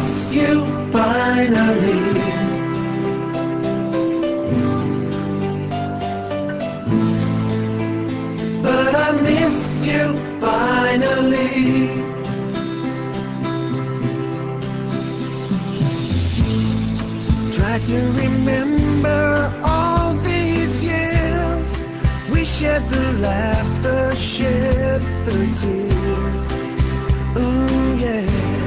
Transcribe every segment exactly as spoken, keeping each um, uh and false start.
miss you finally. But I miss you finally. Try to remember all these years. We shared the laughter, shared the tears. Ooh, yeah.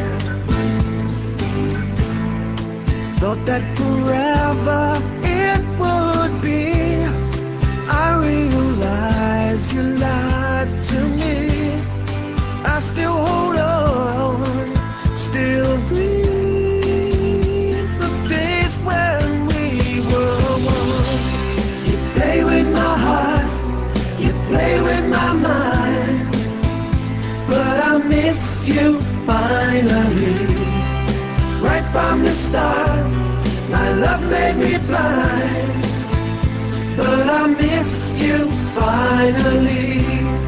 Thought that forever it would be. I realize you lied to me. I still hold on, still breathe the days when we were one. You play with my heart, you play with my mind, but I miss you finally. Right from the start, my love made me blind, but I miss you finally.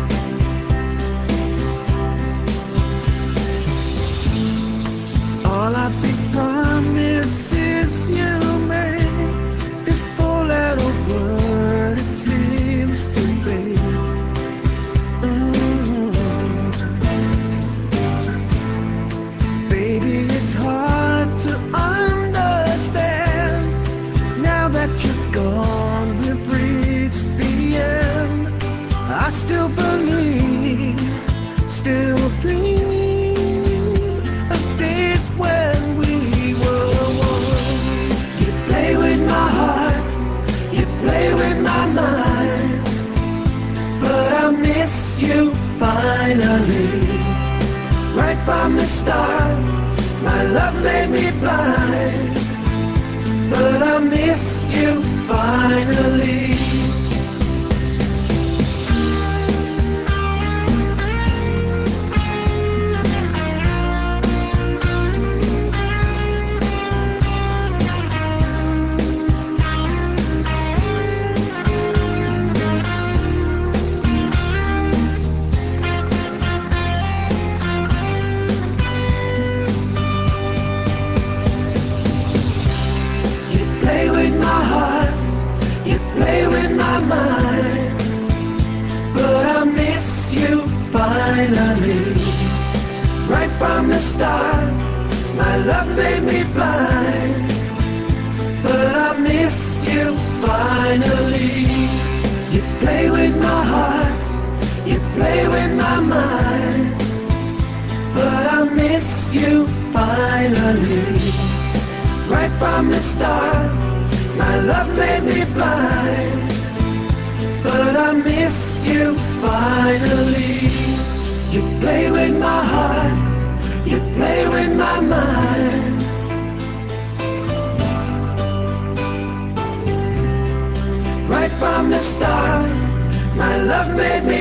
All of these promises you made, this four-letter word, it seems to be. Mm-hmm. Baby, it's hard to understand. Now that you're gone, we've reached the end. I still believe, still dream of days when we were one. You play with my heart, you play with my mind, but I miss you finally. Right from the start, my love made me blind, but I miss you finally. Finally, right from the start, my love made me blind, but I miss you finally. You play with my heart, you play with my mind, but I miss you finally. Right from the start, my love made me blind, but I miss you finally. You play with my heart, you play with my mind, right from the start, my love made me